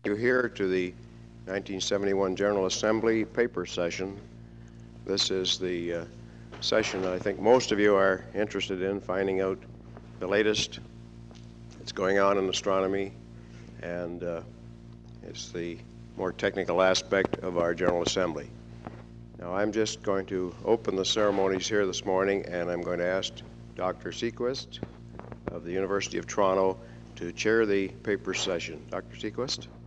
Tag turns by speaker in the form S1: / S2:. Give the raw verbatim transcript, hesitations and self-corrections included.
S1: You here to the nineteen seventy-one General Assembly paper session. This is the uh, session that I think most of you are interested in, finding out the latest that's going on in astronomy, and uh, it's the more technical aspect of our General Assembly. Now, I'm just going to open the ceremonies here this morning, and I'm going to ask Doctor Sequist of the University of Toronto to chair the paper session. Doctor Sequist.